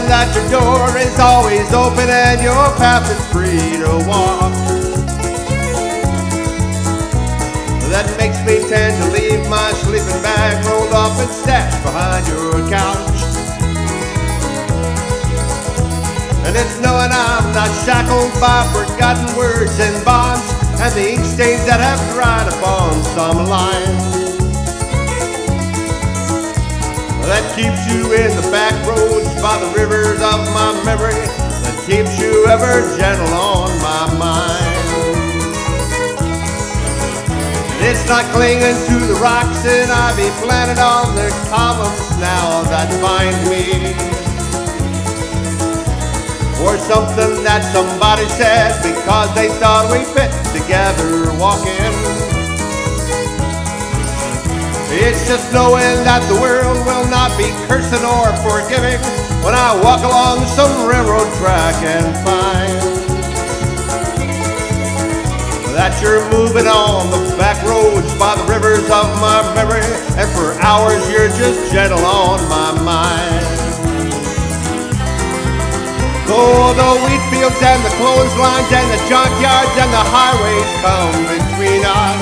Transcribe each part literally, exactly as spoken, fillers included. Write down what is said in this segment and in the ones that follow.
that your door is always open and your path is free to walk. That makes me tend to leave my sleeping bag rolled up and stashed behind your couch. And it's knowing I'm not shackled by forgotten words and bonds and the ink stains that have dried upon some lines. That keeps you in the back roads by the rivers of my memory, that keeps you ever gentle on my mind. It's not clinging to the rocks and ivy planted on the columns now that bind me, or something that somebody said because they thought we fit together walking. It's just knowing that the world will not be cursing or forgiving when I walk along some railroad track and find that you're moving on the back roads by the rivers of my memory, and for hours you're just gentle on my mind. Though the wheat fields and the clotheslines and the junkyards and the highways come between us,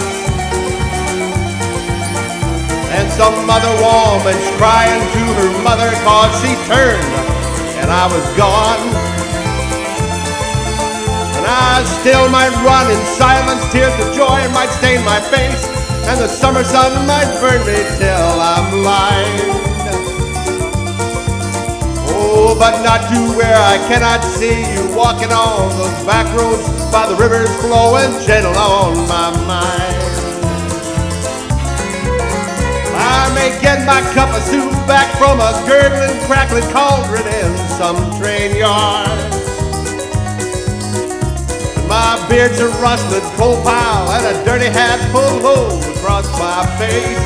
and some other woman's crying to her mother cause she turned and I was gone, and I still might run in silence, tears of joy might stain my face, and the summer sun might burn me till I'm blind. Oh, but not to where I cannot see you walking on those back roads by the rivers flowing gentle on my mind. I may get my cup of soup back from a gurgling, crackling cauldron in some train yard. My beard's a rusted coal pile and a dirty hat pulled low across my face.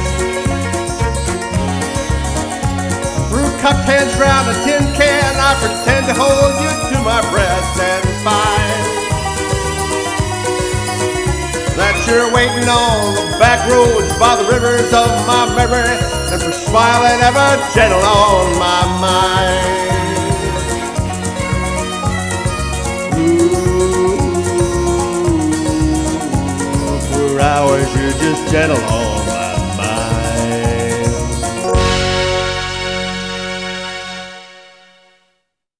Through cupped hands round a tin can, I pretend to hold you to my breast and find that you're waiting on the back roads by the rivers of my memory, and for smiling ever gentle on my mind. Ooh, for hours you're just gentle on